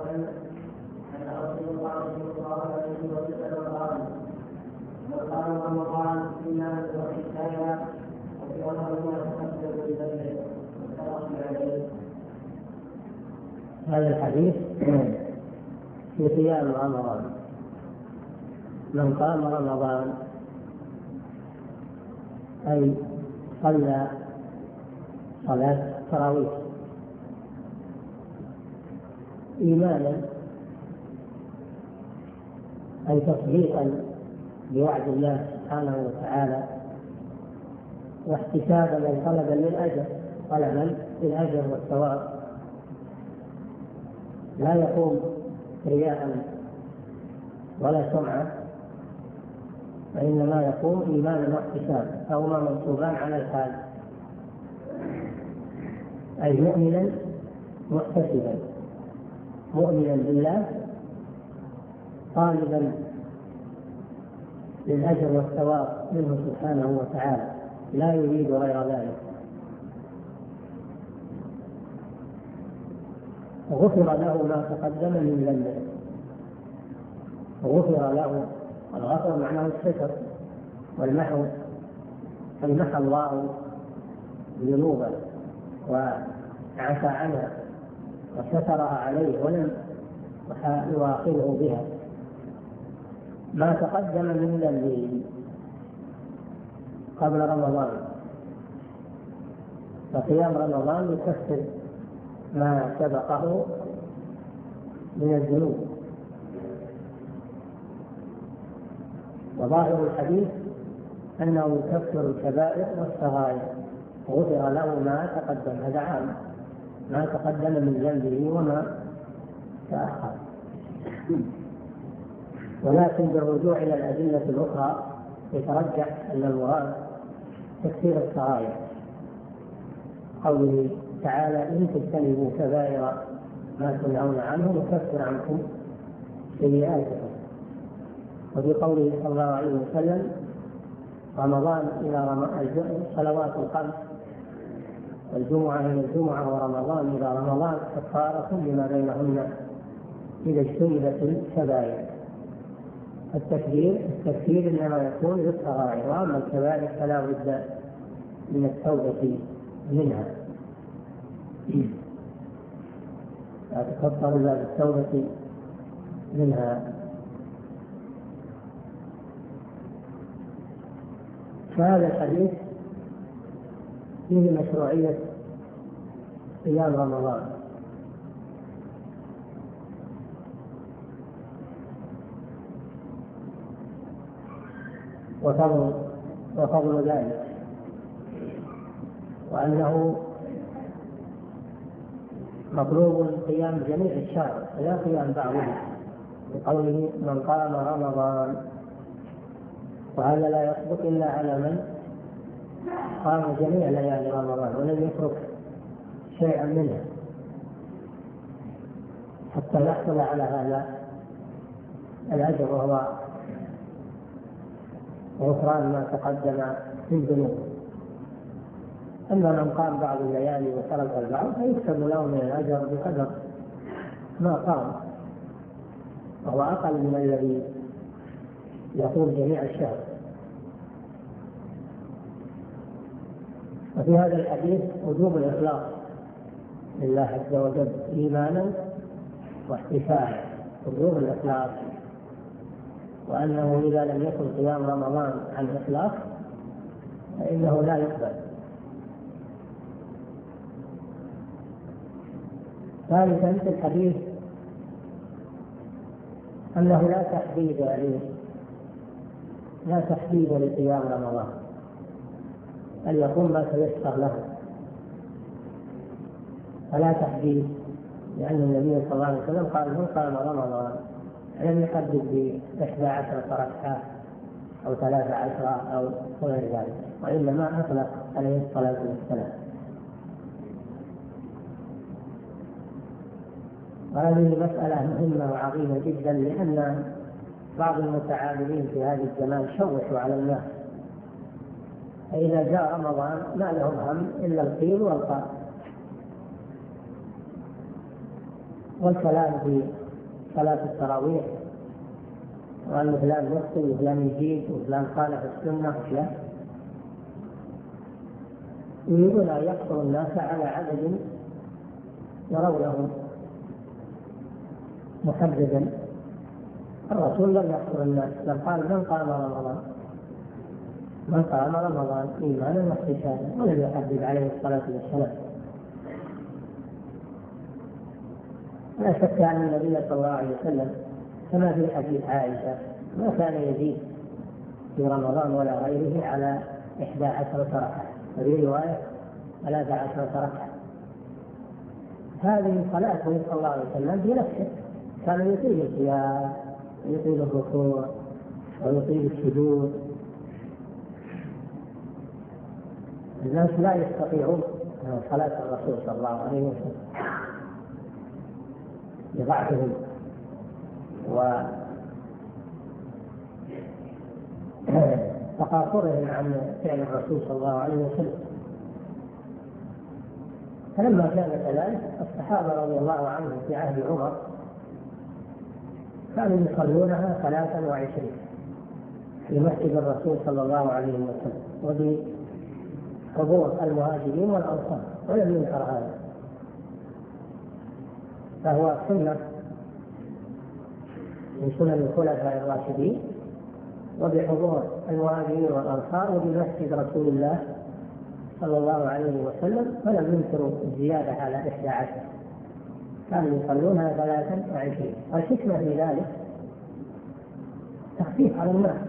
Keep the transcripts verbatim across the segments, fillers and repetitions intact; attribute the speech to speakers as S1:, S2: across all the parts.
S1: وسلم أن رسول الله صلى الله عليه وسلم قال: وقال رمضان إنا وحكاية وفي رمضان تقدم بذنبه.
S2: هذا الحديث في قيام رمضان. من قام رمضان أي صلى صلاة التراويح إيمانا أي تصديقا بوعد الله سبحانه وتعالى، واحتسابا أي طلبا للأجر، طلبا للأجر والثواب، لا يقوم رياء ولا سمعة، وإنما يقوم إيمانا واحتسابا، فهما منصوبان على الحال، أي مؤمنا محتسبا، مؤمنا بالله طالبا للأجر والثواب منه سبحانه وتعالى، لا يريد غير ذلك. غفر له ما تقدم من ذنبه، غفر له. الغفر معناه الستر والمحو، فمحى الله ذنوبه وعفى عنها وسترها عليه ولم يواخذه بها. ما تقدم من ذنبه قبل رمضان، فقيام رمضان يكفر ما سبقه من الذنوب. وظاهر الحديث أنه يكفر الكبائر والصغائر، غفر له ما تقدم، هذا عام، ما تقدم من ذنبه وما تأخر. ولكن بالرجوع إلى الأدلة الأخرى يترجح أن المراد تكفير الصغائر، قوله تعالى: إن تجتنبوا كبائر ما تنهون عنه نكفر عنكم سيئاتكم. وفي قوله صلى الله عليه وسلم: رمضان إلى رمضان، صلوات الخمس والجمعة إلى الجمعة ورمضان إلى رمضان كفارة لما بينهن إذا اجتنبت الكبائر. التكبير التكبير إنما يكون للصغائر، وأما الكبائر فلا بد من التوبة منها، لا تكفر إلا بالتوبة منها. فهذا الحديث فيه مشروعية قيام رمضان، وفضل وفضل ذلك، وأنه مطلوب قيام جميع الشهر لا قيام بعضه، بقوله: من قام رمضان. وهذا لا يثبت إلا على من قام جميع ليالي رمضان ولم يترك شيئا منها، حتى يحصل على هذا الأجر، وهو غفران ما تقدم من ذنوب. أما من قام بعض الليالي وترك البعض فيكتب له من الأجر بقدر ما قام، وهو أقل من الذي يقوم جميع الشهر. وفي هذا الحديث وجوب الإخلاص لله عز وجل إيمانا واحتسابا، وجوب الإخلاص، وأنه إذا لم يكن قيام رمضان عن إخلاص فإنه لا يقبل. ثالثا في الحديث أنه لا تحديد عليه، لا تحديد لقيام رمضان، بل يقوم ما تيسر له، فلا تحديد، لأن النبي صلى الله عليه وسلم قال: من قام رمضان، لم يحدد بإحدى عشرة ركعة أو ثلاث عشرة أو غير ذلك، وإنما أطلق عليه الصلاة والسلام. وهذه مسألة مهمة وعظيمة جدا، لأن بعض المتعاملين في هذا الزمان شوشوا على الناس، فإذا جاء رمضان ما لهم هم إلا القيل والقال، والكلام في صلاة التراويح، وأن فلان يخطئ وفلان يجيد وفلان خالف السنة وفلان، يريدون أن يحصروا الناس على عدد يرونه محددا. الرسول لم يحصر الناس، بل قال من قام رمضان من قام رمضان إيمانا واحتسابا، ولم يحدد عليه الصلاة والسلام. لا شك أن النبي صلى الله عليه وسلم كما في حديث عائشة ما كان يزيد في رمضان ولا غيره على إحدى عشرة ركعة، وفي رواية ثلاث عشرة ركعة. هذه صلاته صلى الله عليه وسلم بنفسه، كان يطيل القيام ويطيل الركوع ويطيل السجود. الناس لا يستطيعون صلاة الرسول صلى الله عليه وسلم لضعفهم وتقاصرهم عن فعل الرسول صلى الله عليه وسلم. فلما كان كذلك الصحابة رضي الله عنهم في عهد عمر كانوا يصلونها ثلاثا وعشرين في مسجد الرسول صلى الله عليه وسلم وبحضور المهاجرين والأنصار، ولم ينكر هذا، فهو سنة من سنن الخلفاء الراشدين، وبحضور المهاجرين والأنصار وبمسجد رسول الله صلى الله عليه وسلم، فلم ينكروا الزيادة على إحدى عشر، كانوا يصلونها ثلاثا وعشرين. والحكمة في ذلك تخفيف على الناس،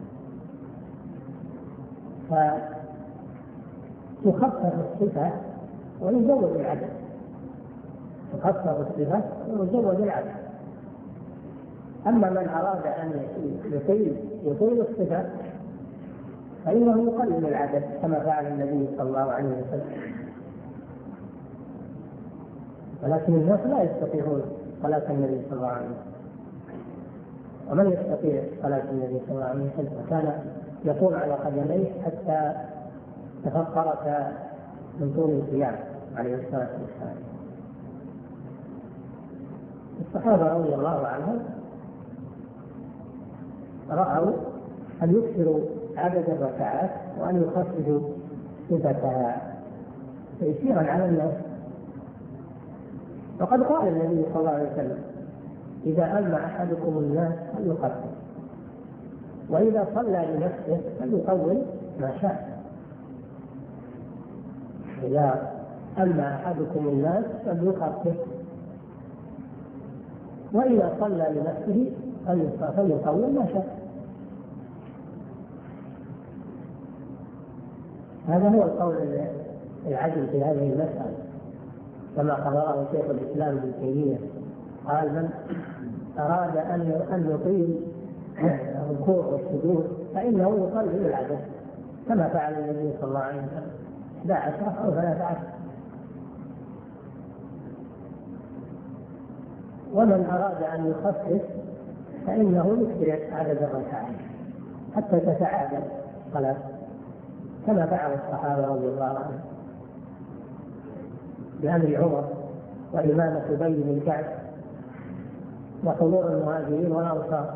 S2: فتخفف الصفة ويزود العدد، تخفف الصفة ويزود العدد. أما من أراد أن يطيل يطيل الصفة فإنه يقلل العدد كما فعل النبي صلى الله عليه وسلم. ولكن الناس لا يستطيعون صلاة النبي صلى الله عليه وسلم، ومن يستطيع صلاة النبي صلى الله عليه وسلم كان يقوم على قدميه حتى تفطرت من طول القيام عليه الصلاة والسلام. الصحابة رضي الله عنهم رأوا أن يكثروا عدد الركعات وأن يخففوا صفتها تيسيرا على الناس. وقد قال النبي صلى الله عليه وسلم إذا أما أحدكم الناس فليخفف، وإذا صلى لنفسه فليطول ما شاء. إذا أما أحدكم الناس فليخفف، وإذا صلى لنفسه فليطول ما شاء. هذا هو القول العدل في هذه المسألة، كما قرره شيخ الإسلام ابن تيمية، قال من أراد أن يطيل الركوع والسجود فإنه يقلل العدد كما فعل النبي صلى الله عليه وسلم إحدى عشرة أو ثلاثة عشر. ومن أراد أن يخفف فإنه يكثر عدد الركعات حتى تتعادل الصلاة كما فعل الصحابة رضي الله عنهم بأمر عمر وإمامة أبي بن كعب وحضور المهاجرين والأنصار.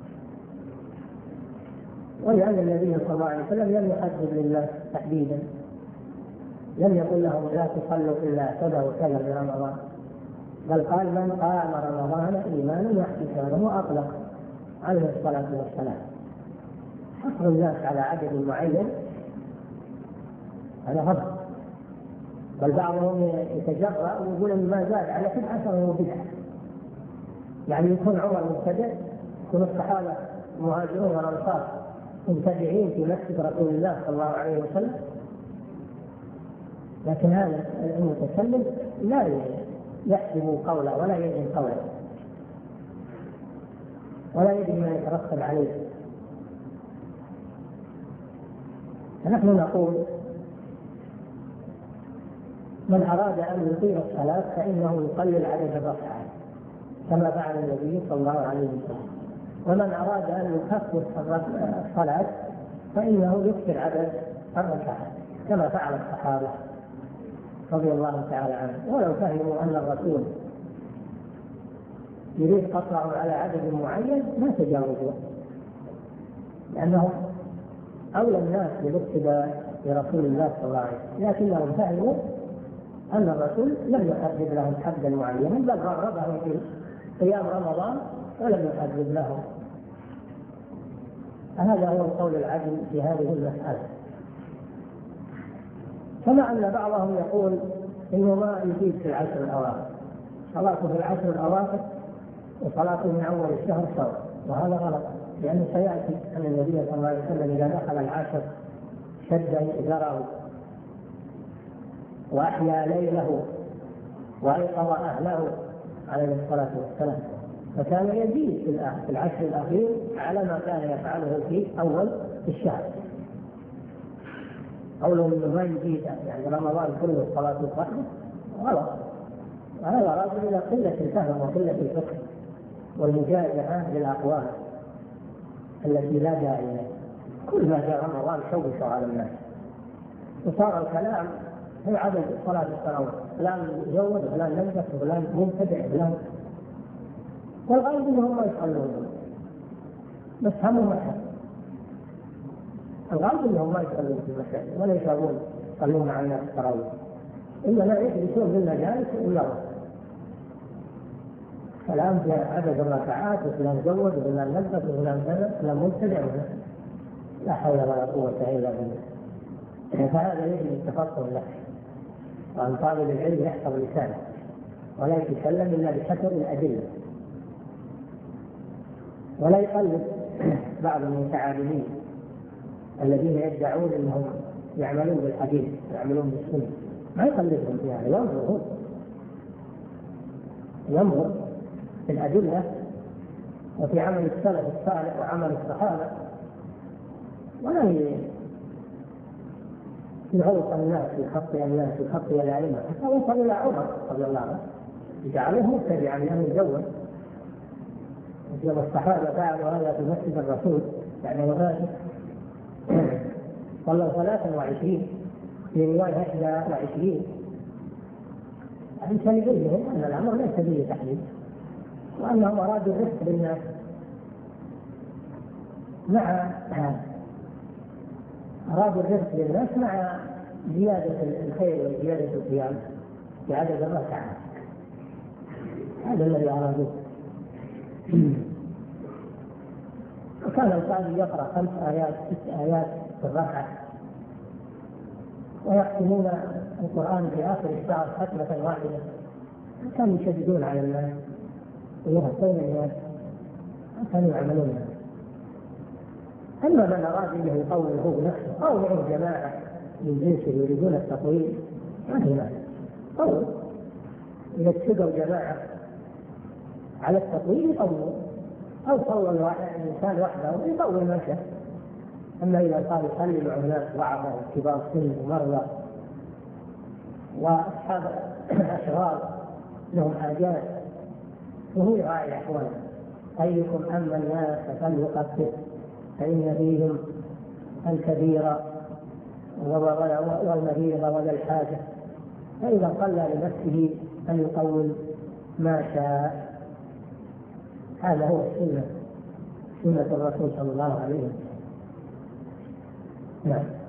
S2: ولأن النبي صلى الله عليه وسلم لم يحدد للناس تحديدا، لم يقل لهم لا تصلوا إلا كذا وكذا في رمضان، بل قال من قام رمضان إيمانا واحتسابا وأطلق عليه الصلاة والسلام. حصر الناس على عدد معين هذا غلط، بل بعضهم يتجرأ ويقول ان ما زاد على كل عشر هو بدعة. يعني يكون عمر مبتدع، يكون الصحابة المهاجرون والأنصار مبتدعين في مسجد رسول الله صلى الله عليه وسلم، لكن هذا المتكلم لا يحسب قوله ولا يدعي قوله ولا يدري ما يترتب عليه. فنحن نقول من أراد أن يطيل الصلاة فإنه يقلل عدد الركعات كما فعل النبي صلى الله عليه وسلم، ومن أراد أن يخفف الصلاة فإنه يكثر عدد الركعات كما فعل الصحابة رضي الله تعالى عنهم. ولو فهموا أن الرسول يريد قطعه على عدد معين ما تجاوزوه، لأنهم أولى الناس بالاقتداء برسول الله صلى الله عليه وسلم، لكنهم فهموا أن الرسول لم يحدد لهم حدا معينا، بل رغبهم في قيام رمضان ولم يحدد لهم. هذا هو القول العدل في هذه المسألة. كما أن بعضهم يقول إنه ما يزيد في العشر الأواخر، صلاته في العشر الأواخر وصلاته من أول الشهر سواء، وهذا غلط، لأنه سيأتي أن النبي صلى الله عليه وسلم إذا دخل العشر شد إزاره وأحيا ليله وأيقظ أهله عليه الصلاة والسلام، فكان يزيد في العشر الأخير على ما كان يفعله في أول الشهر. قوله إنه ما يزيد يعني رمضان كله صلاة واحدة غلط، وهذا راجع إلى قلة الفهم وقلة الفقه والمجازفة للأقوال التي لا داعي لها. كل ما جاء رمضان شوش على الناس، وصار الكلام هي عدد صلاة التراويح، فلان يزود وفلان ينقص وفلان مبتدع وفلان، والغالب انهم ما يصلون، بس همهم احد. الغالب انهم ما يصلون في المساجد ولا يصلون يصلون مع الناس التراويح، انما يجلسون في المجالس ويروا كلام في عدد الركعات وفلان زود وفلان نقص وفلان كذا وفلان مبتدع، لا حول ولا قوة الا بالله. فهذا يجب التفقه له، وأن طالب العلم يحفظ لسانه ولا يتكلم إلا بحسب الأدلة، ولا يقلد بعض المتعالمين الذين يدعون أنهم يعملون بالحديث ويعملون بالسنة، ما يقلدهم فيها، ينظر ينظر في الأدلة وفي عمل السلف الصالح وعمل الصحابة، ولا يغلط الناس ويخطئ الناس ويخطئ الأئمة. حتى وصل إلى عمر رضي الله عنه جعله مبتدعا لأنه يزود. يوم الصحابة فعلوا هذا في مسجد الرسول يعني وفاته صلوا ثلاثا وعشرين، في رواية إحدى وعشرين، عشان يبينهم أن الأمر ليس به تحديد، وأنهم أرادوا الرفق بالناس مع أرادوا الرفق للناس مع زيادة الخير وزيادة القيام بعدد الركعات. هذا الذي أرادوه. وكان القاضي يقرأ خمس آيات ست آيات في الركعة، ويختمون القرآن في آخر الشهر ختمة واحدة، كانوا يشددون على الناس ويهتون الناس، كانوا يعملون. أما من أراد أنه يطول هو بنفسه أو معه جماعة من جنسه يريدون التطويل ما في مانع، طول. إذا اتفقوا جماعة على التطويل يطولوا، أو طول الإنسان وحده يطول ما شاء. أما إذا قال يصلي مع ناس ضعفاء وكبار سن ومرضى وأصحاب أشغال لهم حاجات، وهو يراعي أحواله. أيكم أما الناس فليقصر فإن فيهم الكبير والمريض وذا الحاجة، فإذا قل لنفسه أن يطول ما شاء. هذا هو السنة، سنة الرسول صلى الله عليه وسلم. نعم.